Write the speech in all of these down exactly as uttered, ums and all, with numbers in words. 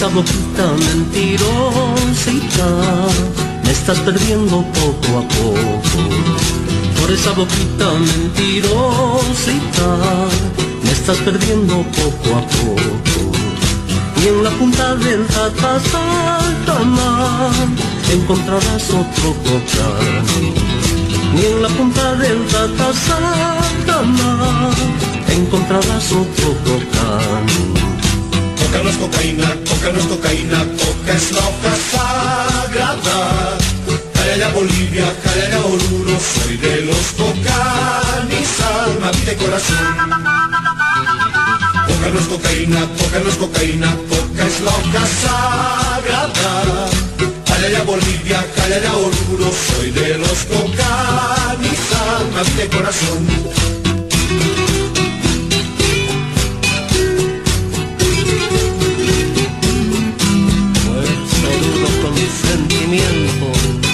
esa boquita mentirosita me estás perdiendo poco a poco. Por esa boquita mentirosita me estás perdiendo poco a poco. Y en la punta del Tatasaltamán encontrarás otro cocán. Y en la punta del Tatasaltamán encontrarás otro cocán. Coca no es cocaína, coca no es cocaína, coca es la hoja sagrada. Calla Bolivia, calla Oruro, soy de los cocanis, alma, vida y corazón. Coca no es cocaína, coca no es cocaína, coca es la hoja sagrada. Calla Bolivia, calla Oruro, soy de los cocanis, alma, vida y corazón. Sentimiento.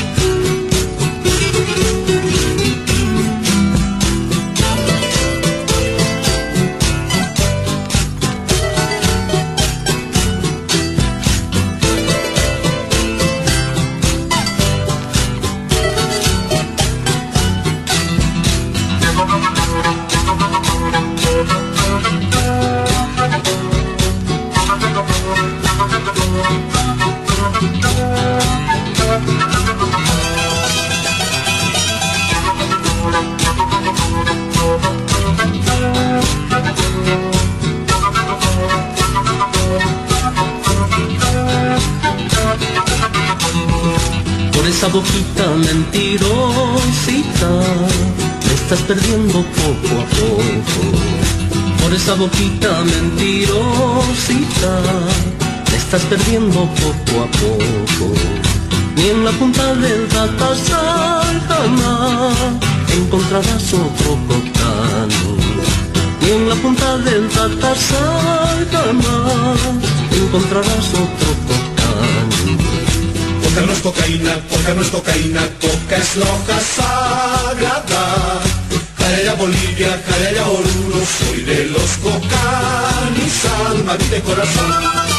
Esa boquita mentirosita me estás perdiendo poco a poco. Por esa boquita mentirosita me estás perdiendo poco a poco. Y en la punta del Tatasaltamán encontrarás otro cocán. Y en la punta del Tatasaltamán encontrarás otro cocán. Coca no es cocaína, coca no es cocaína, coca es la hoja sagrada. Calla Bolivia, calla Oruro, soy de los cocanis, alma, vida y corazón.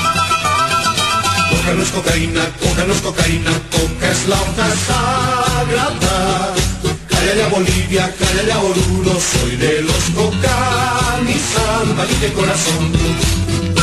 Coca no es cocaína, coca no es cocaína, coca es la hoja sagrada. Calla Bolivia, calla Oruro, soy de los cocanis, alma, vida y corazón.